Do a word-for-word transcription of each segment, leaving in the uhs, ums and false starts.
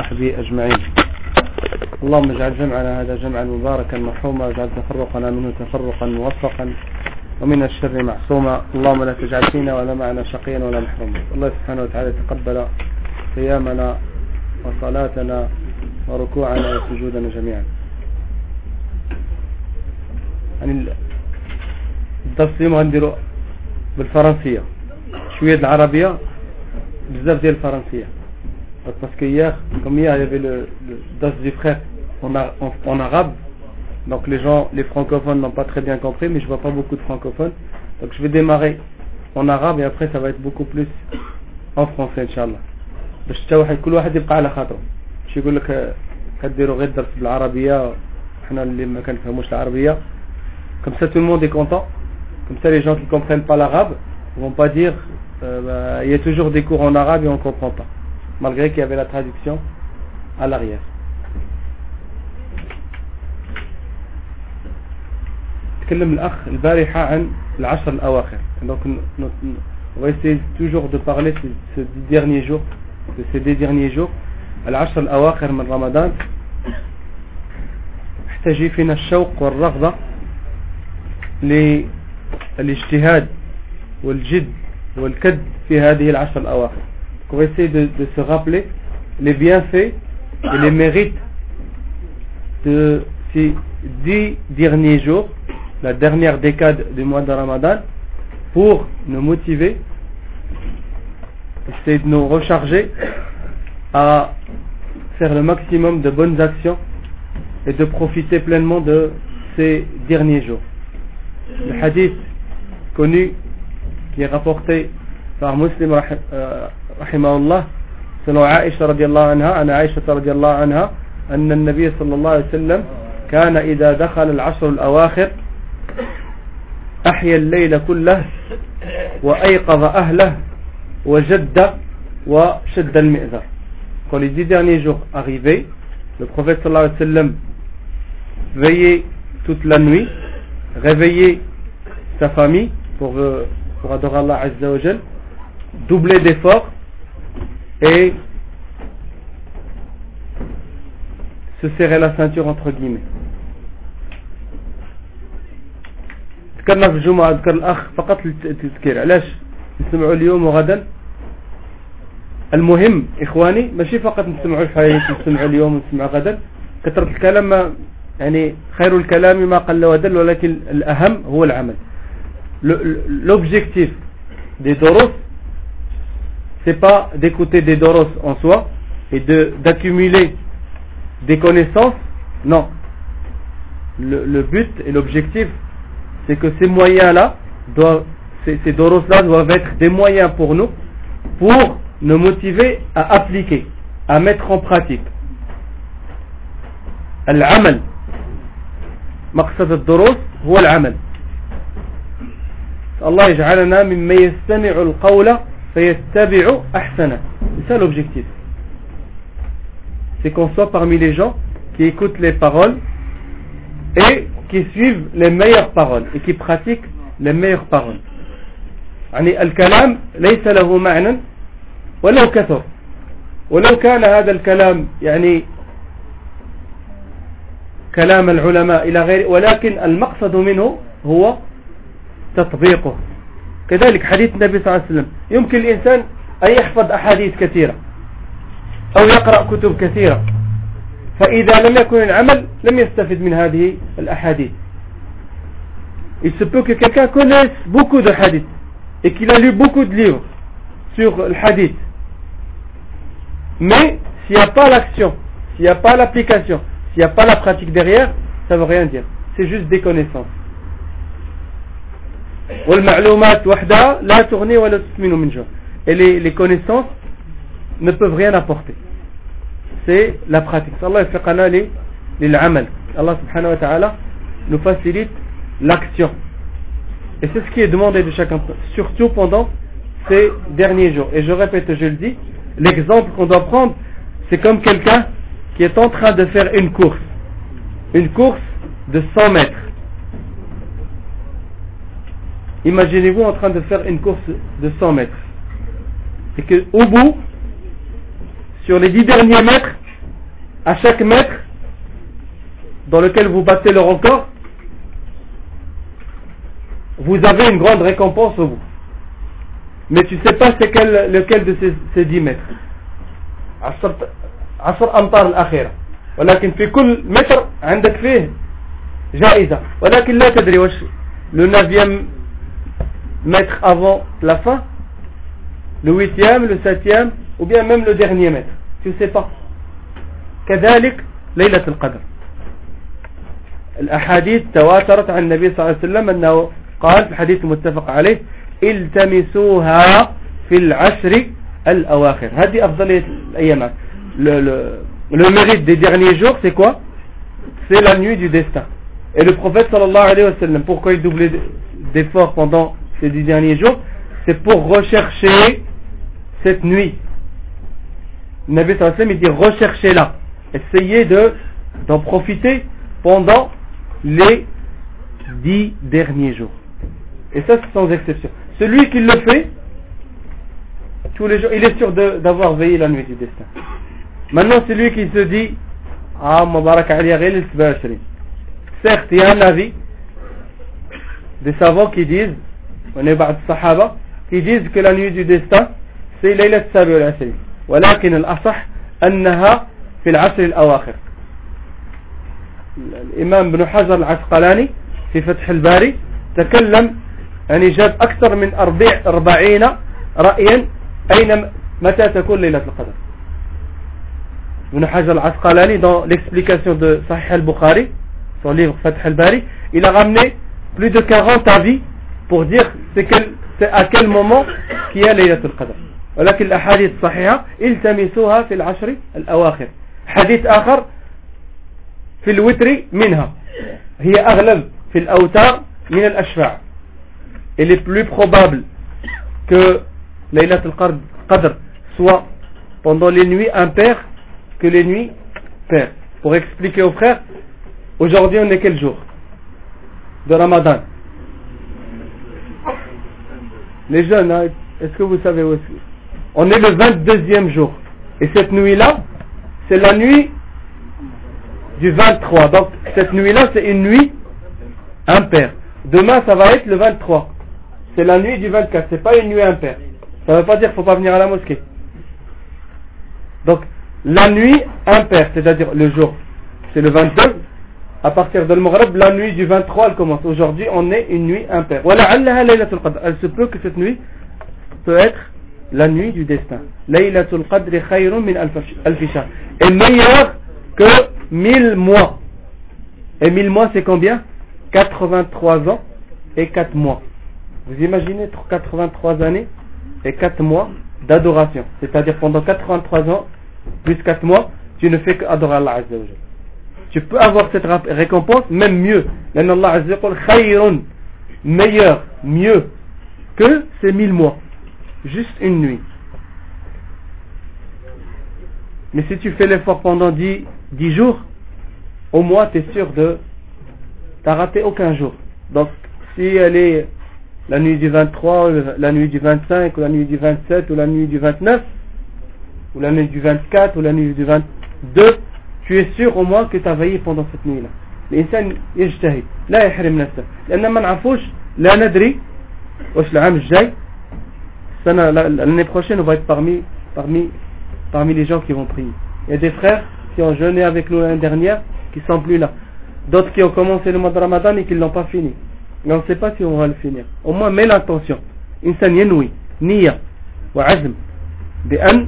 وصحبه أجمعين. اللهم اجعل جمعنا هذا جمعا مباركا مرحوما، واجعل تفرقنا منه تفرقا موفقا ومن الشر معصوما. اللهم لا تجعل فينا ولا معنا شقيا ولا محروما. الله سبحانه وتعالى تقبل قيامنا وصلاتنا وركوعنا وسجودنا جميعا. يعني الدرس اليوم غنديرو بالفرنسية، شوية العربية بزاف ديال الفرنسية، parce que hier, comme hier il y avait le, le das du frère en, en, en arabe, donc les gens, les francophones n'ont pas très bien compris, mais je vois pas beaucoup de francophones, donc je vais démarrer en arabe et après ça va être beaucoup plus en français Inch'Allah. باش حتى واحد كل واحد يبقى على خاطره، باش يقول لك كديروا غير الدرس بالعربية حنا اللي ما كنفهموش العربية. Comme ça tout le monde est content, comme ça les gens qui comprennent pas l'arabe vont pas dire euh, bah, il y a toujours des cours en arabe et on comprend pas, malgré qu'il y avait la traduction à l'arrière. تكلم الأخ البارحة عن العشر الأواخر. Donc on va essayer toujours de parler de ces derniers jours, de ces deux derniers jours. العشر الأواخر من رمضان احتاج فينا الشوق والرغبة للاجتهاد والجد والكد في هذه العشر الأواخر. On va essayer de, de se rappeler les bienfaits et les mérites de ces dix derniers jours, la dernière décade du mois de Ramadan, pour nous motiver, essayer de nous recharger à faire le maximum de bonnes actions et de profiter pleinement de ces derniers jours. Le hadith connu qui est rapporté par Muslim رحمه الله selon عائشة رضي الله عنها أن عائشة رضي الله عنها أن النبي صلى الله عليه وسلم كان إذا دخل العشر الأواخر أحيا الليل كله وأيقظ أهله وجد وشد المئزر. Quand les dix derniers jours arrivaient, le prophète sallallahu alayhi wa sallam veillait toute la nuit, réveillait sa famille pour, pour adorer Allah Azza wa Jal, doubler d'efforts et se serrer la ceinture entre guillemets. ذكرنا في الجمعة ذكر الأخ فقط للتذكير. علاش نسمعوا اليوم وغدا؟ المهم إخواني ماشي فقط نسمعوا الحديث، نسمعوا اليوم ونسمعوا غدا. كثرة الكلام ما يعني خير الكلام ما قل ودل، ولكن الأهم هو العمل. L'objectif des doros, c'est pas d'écouter des doros en soi et de d'accumuler des connaissances. Non. Le, le but et l'objectif, c'est que ces moyens-là doivent, ces, ces doros-là doivent être des moyens pour nous, pour nous motiver à appliquer, à mettre en pratique. العمل مقصد الدروس هو العمل. الله يجعلنا ممن يستمع القول فيتبع أحسنه. C'est ça l'objectif. C'est qu'on soit parmi les gens qui écoutent les paroles et qui suivent les meilleures paroles et qui pratiquent les meilleures paroles. يعني الكلام ليس له معنى ولو كثر، ولو كان هذا الكلام يعني كلام العلماء إلى غير، ولكن المقصد منه هو تطبيقه. كذلك حديث النبي صلى الله عليه وسلم، يمكن الإنسان أن يحفظ أحاديث كثيرة أو يقرأ كتب كثيرة، فإذا لم يكن العمل لم يستفد من هذه الأحاديث. Il se peut que quelqu'un connaisse beaucoup de hadiths et qu'il a lu beaucoup de livres sur le hadith, mais s'il n'y a pas l'action, s'il n'y a pas l'application, s'il n'y a pas la pratique derrière, ça ne veut rien dire. C'est juste des connaissances. والمعلومات وحدها لا تغني ولا تسمن من جوع. Et les, les connaissances ne peuvent rien apporter. C'est la pratique. Allah يفقنا للعمل. Allah subhanahu wa ta'ala nous facilite l'action. Et c'est ce qui est demandé de chacun, surtout pendant ces derniers jours. Et je répète, je le dis, l'exemple qu'on doit prendre, c'est comme quelqu'un qui est en train de faire une course. Une course de cent mètres. Imaginez-vous en train de faire une course de cent mètres. Et qu'au bout, sur les dix derniers mètres, à chaque mètre dans lequel vous battez le record, vous avez une grande récompense au bout. Mais tu ne sais pas c'est quel, lequel de ces, ces dix mètres. عشر أمتار الأخيرة ولكن في كل متر عندك فيه جائزة ولكن لا تدري وش le neuvième mètre avant la fin, le huitième, le septième ou bien même le dernier mètre. Tu ne sais pas. كذلك ليلة القدر. الأحاديث تواترت عن النبي صلى الله عليه وسلم أنه قال في الحديث المتفق عليه التمسوها في العشر الأواخر. هذه أفضلية الأيام. Le, le, le mérite des derniers jours, c'est quoi? C'est la nuit du destin. Et le prophète sallallahu alayhi wa sallam, pourquoi il doublait d'efforts pendant ces dix derniers jours? C'est pour rechercher cette nuit. Le Nabi sallallahu alayhi wa sallam, il dit recherchez-la. Essayez de, d'en profiter pendant les dix derniers jours. Et ça, c'est sans exception. Celui qui le fait, tous les jours, il est sûr de, d'avoir veillé la nuit du destin. Maintenant, celui qui se dit ah, Mubarak Ali Ghil al-Sbashri. Certes, il y a un avis des savants qui disent, on est ba'd sahaba, qui disent que la nuit du destin, c'est Laylat Sabi al-Asri. ولكن الأصح أنها في العشر الأواخر. الإمام ابن حجر العسقلاني في فتح الباري تكلم يعني جاب أكثر من أربعين رأيا أين متى تكون ليلة القدر. Ibn Hajar al-Asqalani, dans l'explication de Sahih al-Bukhari, son livre Fath al-Bari, il a ramené plus de quarante avis pour dire c'est, quel, c'est à quel moment qu'il y a Laylat al-Qadr. ولكن الأحاديث الصحيحة التمسوها في العشر الأواخر. حديث آخر في الوتر منها هي أغلب في الأوتار من الأشفاع. Il est plus probable que Laylat al-Qadr soit pendant les nuits impaires que les nuits paires. Pour expliquer aux frères, aujourd'hui on est quel jour de Ramadan? Les jeunes, hein, est-ce que vous savez où est-ce que... On est le vingt-deuxième jour. Et cette nuit-là, c'est la nuit du vingt-trois. Donc cette nuit-là, c'est une nuit impaire. Demain, ça va être le vingt-trois. C'est la nuit du vingt-quatre. C'est pas une nuit impaire. Ça ne veut pas dire qu'il ne faut pas venir à la mosquée. Donc, la nuit impaire, c'est-à-dire le jour, c'est le vingt-deux. À partir de l'Maghrib, la nuit du vingt-trois, elle commence. Aujourd'hui, on est une nuit impaire. Elle se peut que cette nuit peut être la nuit du destin. Laylatul Qadri khayrun min alfi shahr. Est meilleure que mille mois. Et mille mois, c'est combien? quatre-vingt-trois ans et quatre mois. Vous imaginez quatre-vingt-trois années et quatre mois d'adoration. C'est-à-dire pendant quatre-vingt-trois ans plus quatre mois, tu ne fais qu'adorer Allah Azza wa Jalla. Tu peux avoir cette récompense, même mieux. L'Anna Allah Azza wa Jalla khayrun, meilleur, mieux que ces mille mois. Juste une nuit. Mais si tu fais l'effort pendant dix, dix jours, au moins tu es sûr de t'as raté aucun jour. Donc si elle est la nuit du vingt-trois, la nuit du vingt-cinq, ou la nuit du vingt-sept, ou la nuit du vingt-neuf, ou la nuit du vingt-quatre, ou la nuit du vingt-deux, tu es sûr au moins que tu as veillé pendant cette nuit-là. الإنسان يجتهد لا يحرم نفسه لأن ما نعرفوش لا ندري واش العام الجاي السنة l'année prochaine on va être parmi parmi parmi les gens qui vont prier. Il y a des frères qui ont jeûné avec nous l'année dernière qui sont plus là, d'autres qui ont commencé le mois de Ramadan et qui ne l'ont pas fini. Mais on ne sait pas si on va le finir. Au moins mets l'intention. إنسان ينوي نية وعزم بأن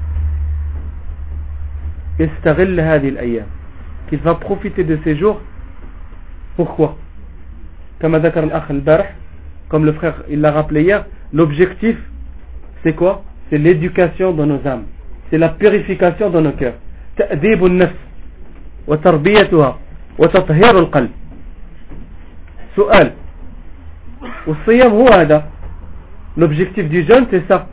يستغل هذه الأيام, qu'il va profiter de ces jours. Pourquoi? Comme ذكر الأخ البارح, comme le frère il l'a rappelé hier, l'objectif c'est quoi? C'est l'éducation de nos âmes, c'est la purification de nos cœurs, تأديب النفس وتربيتها وتطهير القلب. سؤال, والصيام هو هذا. L'objectif du jeûne c'est ça.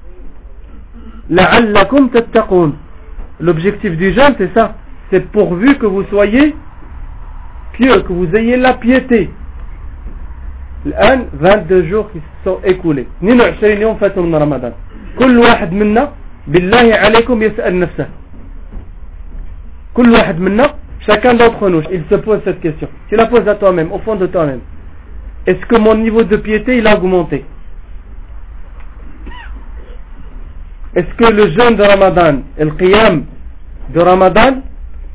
لعلكم تتقون. L'objectif du jeûne c'est ça, c'est pourvu que vous soyez pieux, que vous ayez la piété. الآن vingt-deux jours qui se sont écoulés, اثنين وعشرين يوم فاتوا من رمضان. كل واحد منا بالله عليكم يسأل نفسه, كل واحد منا, chacun d'entre nous, il se pose cette question. Tu la poses à toi-même, au fond de toi-même. Est-ce que mon niveau de piété, il a augmenté? Est-ce que le jeûne de Ramadan et le qiyam de Ramadan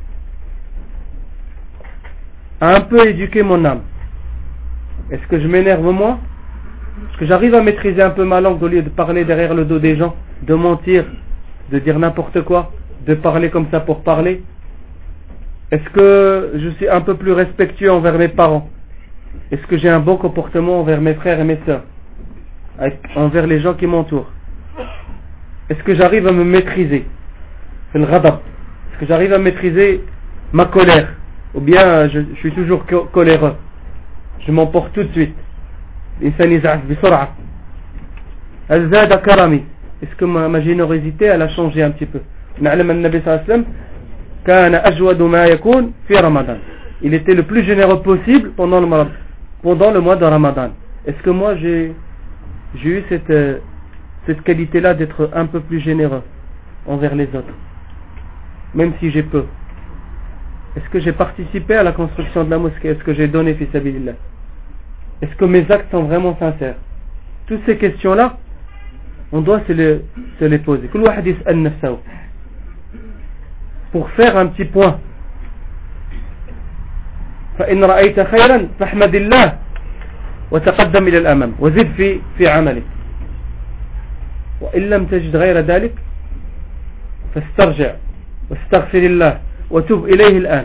a un peu éduqué mon âme? Est-ce que je m'énerve moins? Est-ce que j'arrive à maîtriser un peu ma langue au lieu de parler derrière le dos des gens, de mentir, de dire n'importe quoi, de parler comme ça pour parler? Est-ce que je suis un peu plus respectueux envers mes parents? Est-ce que j'ai un bon comportement envers mes frères et mes sœurs, envers les gens qui m'entourent? Est-ce que j'arrive à me maîtriser? C'est le ghadab. Est-ce que j'arrive à maîtriser ma colère? Ou bien je, je suis toujours coléreux, je m'emporte tout de suite. Est-ce que ma, ma générosité elle a changé un petit peu? Il était le plus généreux possible pendant le, pendant le mois de Ramadan. Est-ce que moi j'ai, j'ai eu cette, cette qualité-là d'être un peu plus généreux envers les autres, même si j'ai peu? Est-ce que j'ai participé à la construction de la mosquée? Est-ce que j'ai donné fi sabilillah? Est-ce que mes actes sont vraiment sincères? Toutes ces questions-là, on doit se les, se les poser. Pour faire un petit point. فإن رأيت خيرا فاحمد الله وتقدم إلى الأمام وزد في في عملك وإن لم تجد غير ذلك فاسترجع واستغفر الله وتوب إليه الآن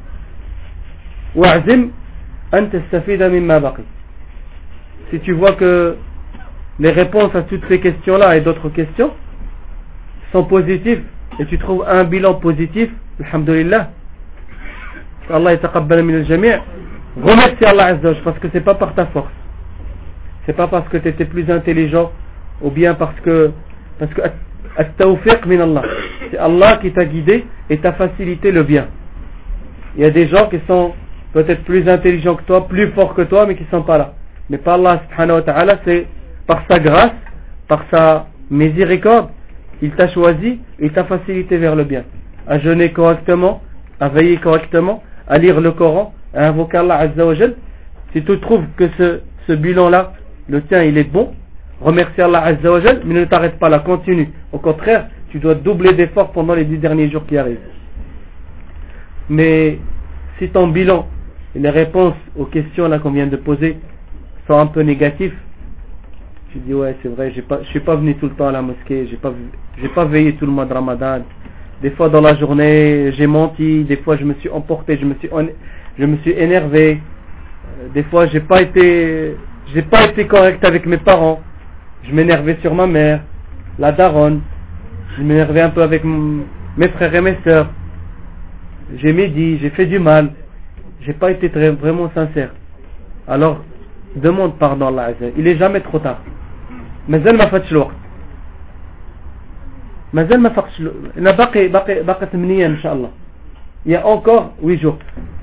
واعزم أن تستفيد مما بقي. Si tu vois que les réponses à toutes ces questions-là et d'autres questions sont positives et tu trouves un bilan positif, alhamdulillah, Allah yataqabbal min al-jami', remercie Allah Azza wa Jalla, parce que c'est pas par ta force, c'est pas parce que tu étais plus intelligent ou bien parce que parce que at-tawfiq min Allah, c'est Allah qui t'a guidé et t'a facilité le bien. Il y a des gens qui sont peut-être plus intelligents que toi, plus forts que toi, mais qui sont pas là. Mais par Allah subhanahu wa ta'ala, c'est par sa grâce, par sa miséricorde, il t'a choisi, il t'a facilité vers le bien. À jeûner correctement, à veiller correctement, à lire le Coran, à invoquer Allah Azza wa Jal. Si tu trouves que ce, ce bilan-là, le tien, il est bon, remercie Allah Azza wa Jal, mais ne t'arrête pas là, continue. Au contraire, tu dois doubler d'efforts pendant les dix derniers jours qui arrivent. Mais si ton bilan et les réponses aux questions là qu'on vient de poser sont un peu négatifs, tu dis ouais c'est vrai, j'ai pas, je suis pas venu tout le temps à la mosquée, j'ai pas, j'ai pas veillé tout le mois de Ramadan. Des fois dans la journée j'ai menti, des fois je me suis emporté, je me suis, je me suis énervé, des fois j'ai pas été, j'ai pas été correct avec mes parents, je m'énervais sur ma mère, la daronne, je m'énervais un peu avec mes frères et mes sœurs, j'ai médit, j'ai fait du mal, j'ai pas été très, vraiment sincère. Alors demande pardon à Allah Azza. Il est jamais trop tard. مازال ما فاتش الوقت. مازال ما فاتش الوقت. أنا باقي باقي باقي ثمانية إن شاء الله. Il y a encore huit jours.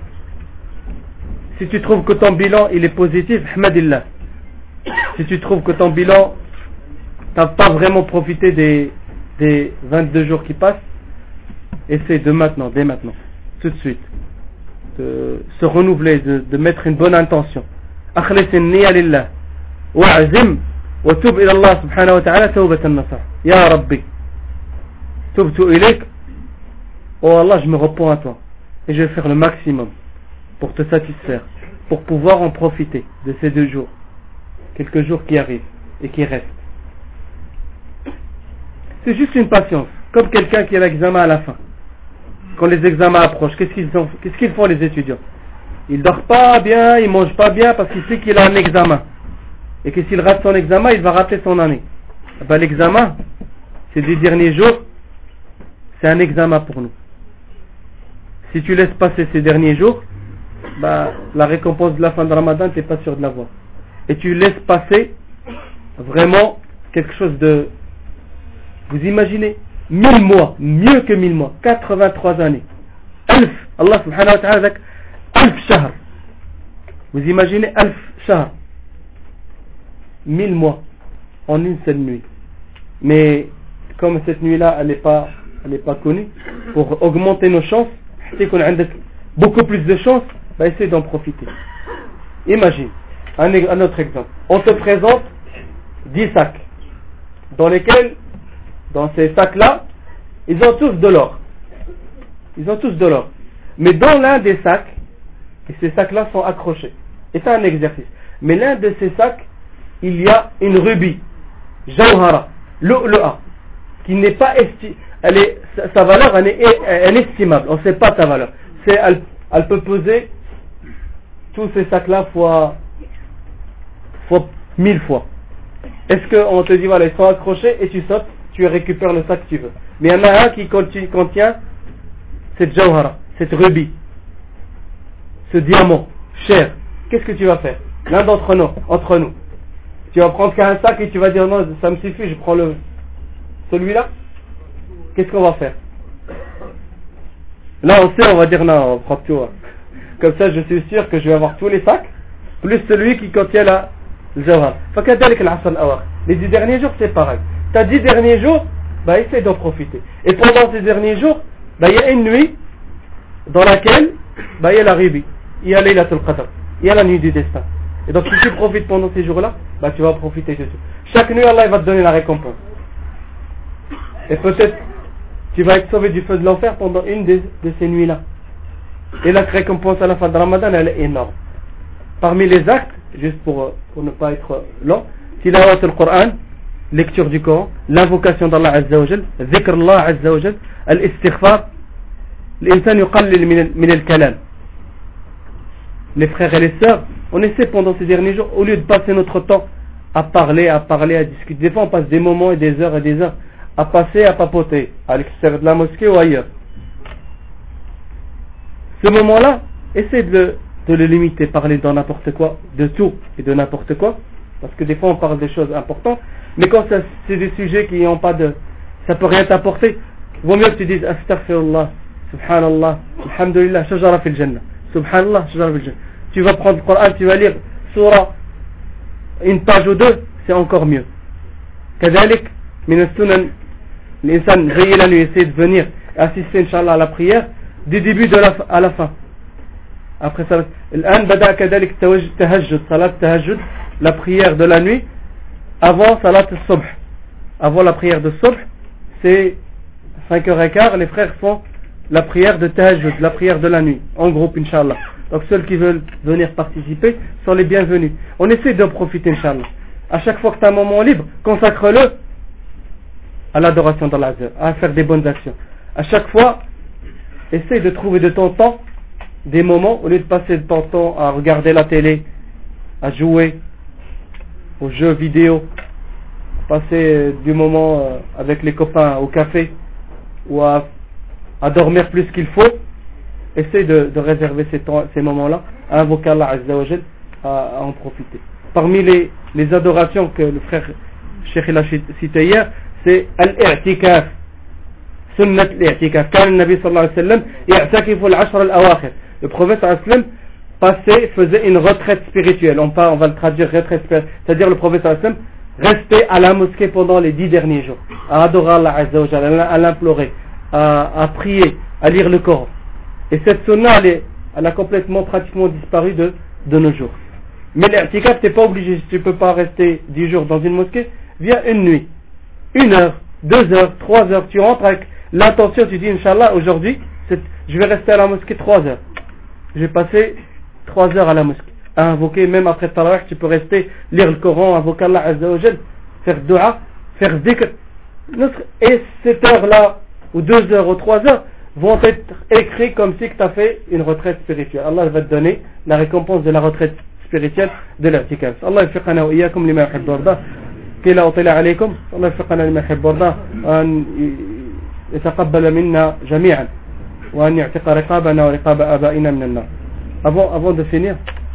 Si tu trouves que ton bilan il est positif, Ahmadillah. Si tu trouves que ton bilan t'as pas vraiment profité des des vingt-deux jours qui passent, essaie de maintenant, dès maintenant, tout de suite, de se renouveler, de, de mettre une bonne intention. أخلص النية لله واعزم وتوب إلى الله سبحانه وتعالى توبة النصر. يا ربي تبت إليك, oh Allah, je me repens à toi et je vais faire le maximum pour te satisfaire, pour pouvoir en profiter de ces deux jours, quelques jours qui arrivent et qui restent. C'est juste une patience, comme quelqu'un qui a l'examen à la fin. Quand les examens approchent, qu'est-ce qu'ils font, qu'est-ce qu'ils font les étudiants? Il dort pas bien, il mange pas bien parce qu'il sait qu'il a un examen. Et que s'il rate son examen, il va rater son année. Ben, l'examen, ces dix derniers jours, c'est un examen pour nous. Si tu laisses passer ces derniers jours, ben, la récompense de la fin de Ramadan, tu n'es pas sûr de l'avoir. Et tu laisses passer vraiment quelque chose de... Vous imaginez, mille mois, mieux que mille mois, quatre-vingt-trois années. Alf, Allah subhanahu wa ta'ala, Alf shahr. Vous imaginez Alf shahr. Mille mois en une seule nuit. Mais comme cette nuit-là, elle n'est pas, elle n'est pas connue, pour augmenter nos chances, beaucoup plus de chances, bah essaie d'en profiter. Imagine, un, un autre exemple. On te présente dix sacs, dans lesquels, dans ces sacs-là, ils ont tous de l'or. Ils ont tous de l'or. Mais dans l'un des sacs, et ces sacs-là sont accrochés. Et c'est un exercice. Mais l'un de ces sacs, il y a une rubis, jawhara, lu'lu'a, qui n'est pas estimée. Elle est, sa, sa valeur, elle est, elle est estimable. On ne sait pas sa valeur. C'est, elle, elle peut peser tous ces sacs-là fois, fois mille fois. Est-ce qu'on te dit, voilà, ils sont accrochés et tu sautes, tu récupères le sac que tu veux. Mais il y en a un qui contient cette jawhara, cette rubis, ce diamant cher. Qu'est-ce que tu vas faire? L'un d'entre nous, entre nous. Tu vas prendre qu'un sac et tu vas dire non, ça me suffit, je prends le celui-là. Qu'est-ce qu'on va faire? Là, on sait, on va dire non, on prend tout. Comme ça, je suis sûr que je vais avoir tous les sacs, plus celui qui contient la jawhara. Les dix derniers jours, c'est pareil. Tu as dix derniers jours, bah, essaie d'en profiter. Et pendant ces derniers jours, bah, il y a une nuit dans laquelle bah, il y a la rubis, il y a Laylatul Qadr, il y a la nuit du destin. Et donc, si tu profites pendant ces jours-là, bah, tu vas profiter de tout. Chaque nuit, Allah il va te donner la récompense. Et peut-être, tu vas être sauvé du feu de l'enfer pendant une de, de ces nuits-là. Et la récompense à la fin de Ramadan, elle est énorme. Parmi les actes, juste pour, pour ne pas être long, tilawat al-Qur'an, lecture du Coran, l'invocation d'Allah Azza wa Jal, dhikr Allah Azza wa Jal, al-istighfar, l'insan yuqallil min al-kalam. Les frères et les sœurs, on essaie pendant ces derniers jours, au lieu de passer notre temps à parler, à parler, à discuter, des fois on passe des moments et des heures et des heures à passer, à papoter, à l'extérieur de la mosquée ou ailleurs. Ce moment-là, essaie de le, de le limiter, parler dans n'importe quoi, de tout et de n'importe quoi, parce que des fois on parle des choses importantes, mais quand ça, c'est des sujets qui n'ont pas de, ça peut rien t'apporter, il vaut mieux que tu dises astaghfirullah, subhanallah, alhamdulillah, shajara fil jannah, subhanallah, shajara fil jannah. Tu vas prendre le Coran, tu vas lire surah, une page ou deux, c'est encore mieux. Kadalik, min as-sunan, l'insan veille la nuit, essaie de venir assister, Inch'Allah, à la prière, du début de la, à la fin. Après ça, الآن بدأ كذلك تهجد, salat tahajjud, la prière de la nuit, avant salat al-subh. Avant la prière de subh, c'est cinq heures quinze, les frères font la prière de tahajjud, la prière de la nuit, en groupe, Inch'Allah. Donc ceux qui veulent venir participer sont les bienvenus. On essaie de profiter, Inch'Allah. À chaque fois que tu as un moment libre, consacre-le à l'adoration d'Allah, à faire des bonnes actions. À chaque fois, essaie de trouver de ton temps des moments, au lieu de passer de ton temps à regarder la télé, à jouer aux jeux vidéo, passer du moment avec les copains au café ou à, à dormir plus qu'il faut. Essaie de, de réserver ces, temps, ces moments-là à invoquer Allah Azza wa Jal, à, à en profiter. Parmi les, les adorations que le frère Cheikh il a cité hier, c'est al-i'tikaf, sunnat al-i'tikaf. Car le Nabi sallallahu alayhi wa sallam ya'takifu al-ashra al-awakhir. Le prophète sallallahu alayhi wa sallam passait, faisait une retraite spirituelle. On, part, on va le traduire retraite spirituelle. C'est-à-dire le prophète sallallahu alayhi wa sallam restait à la mosquée pendant les dix derniers jours, à adorer Allah Azza wa Jal, à l'implorer, à, à prier, à lire le Coran. Et cette sunna, elle, est, elle a complètement, pratiquement disparu de, de nos jours. Mais l'i'tikaf, tu n'es pas obligé, si tu ne peux pas rester dix jours dans une mosquée, viens une nuit, une heure, deux heures, trois heures, tu rentres avec l'intention, tu dis, Inch'Allah, aujourd'hui, je vais rester à la mosquée trois heures. Je vais passer trois heures à la mosquée, à invoquer, même après Tarawih, tu peux rester, lire le Coran, invoquer Allah Azza wa Jal, faire dua, faire dhikr. Et cette heure-là, ou deux heures, ou trois heures, vont être écrits comme si tu as fait une retraite spirituelle. Allah va te donner la récompense de la retraite spirituelle de l'i'tikaf. Allah يوفقنا وإياكم لما يحب ويرضاه كلا أطل عليكم الله يوفقنا لما يحب ويرضاه وأن يتقبل منا جميعا وأن يعتق رقابنا ورقاب آبائنا من النار. Avant, avant de finir,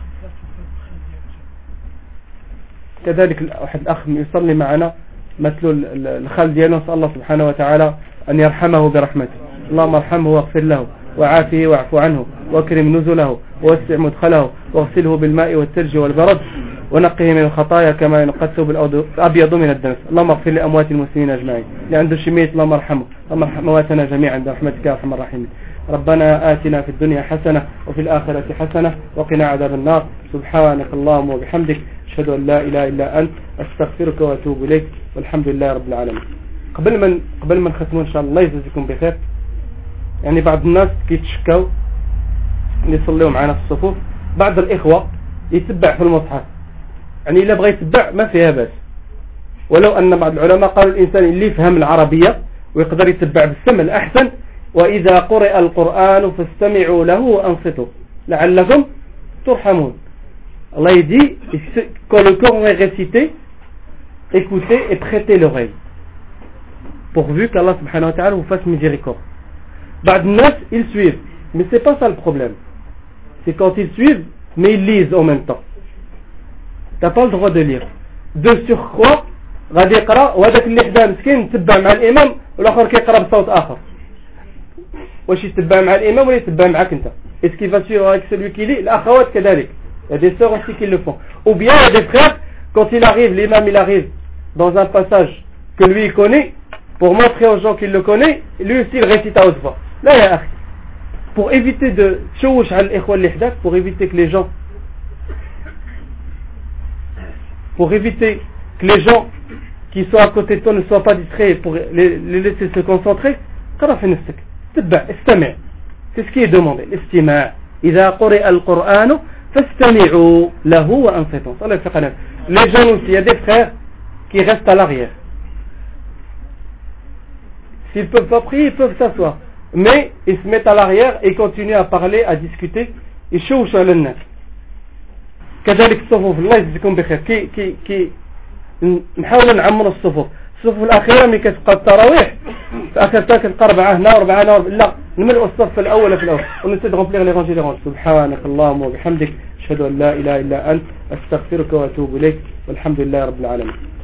كذلك واحد الأخ يصلي معنا مثل الخال ديالو نسأل الله سبحانه وتعالى أن يرحمه برحمته. اللهم ارحمه واغفر له وعافه واعف عنه واكرم نزله ووسع مدخله واغسله بالماء والثلج والبرد ونقه من الخطايا كما ينقى الثوب الابيض من الدنس. اللهم اغفر لاموات المسلمين اجمعين اللي عنده شميت اللهم ارحمه اللهم ارحم مواتنا جميعا برحمتك يا ارحم الراحمين. ربنا آتنا في الدنيا حسنة وفي الآخرة حسنة وقنا عذاب النار سبحانك اللهم وبحمدك أشهد أن لا إله إلا أنت أستغفرك وأتوب إليك والحمد لله رب العالمين. قبل من قبل ما نختموا إن شاء الله يجزيكم بخير، يعني بعض الناس كيتشكاو اللي يصليوا معنا في الصفوف، بعض الإخوة يتبع في المصحف، يعني إلا بغى يتبع ما فيها بس، ولو أن بعض العلماء قالوا الإنسان اللي يفهم العربية ويقدر يتبع بالسمع الأحسن، وإذا قرئ القرآن فاستمعوا له وأنصتوا لعلكم ترحمون. Allah il dit, quand le Coran est récité, écoutez et prêtez l'oreille, pourvu qu'Allah subhanahu wa ta'ala vous fasse miséricorde. Ba'd nas, ils suivent, mais c'est pas ça le problème. C'est quand ils suivent, mais ils lisent en même temps. T'as pas le droit de lire. De surcroît, غادي يقرأ وهذاك اللي حدا مسكين تبع مع الإمام والآخر كيقرأ بصوت آخر. واش يتبع مع الإمام ولا يتبع معك أنت؟ Est-ce qu'il va suivre avec celui qui lit? الأخوات كذلك. Il y a des sœurs aussi qui le font. Ou bien il y a des frères, quand il arrive, l'imam il arrive dans un passage que lui il connaît, pour montrer aux gens qu'il le connaît, lui aussi il récite à haute voix. Là, il y a pour éviter de tchouch al ikhwa l'ihdak, pour éviter que les gens pour éviter que les gens qui sont à côté de toi ne soient pas distraits, pour les, les laisser se concentrer, قرأ في نفسك تبع استمع. C'est ce qui est demandé, الاستماع. إذا قرئ القرآن فاستمعوا له وأنصتوا. Les jeunes aussi, il y a des frères qui restent à l'arrière. S'ils ne peuvent pas prier, ils peuvent s'asseoir. Mais ils se mettent à l'arrière et continuent à parler, à discuter. Ils chouchent à l'annas. كذلك الصفوف الله يجزيكم بخير كي كي كي نحاول نعمر الصفوف. الصفوف الأخيرة ملي كتبقى التراويح في آخر تاك تلقى أربعة هنا وأربعة هنا، لا نملأ الصف الأول في الأول ونسيت غومبليغ لي رونجي لي رونج. سبحانك اللهم وبحمدك أشهد أن لا إله إلا أنت أستغفرك وأتوب إليك والحمد لله رب العالمين.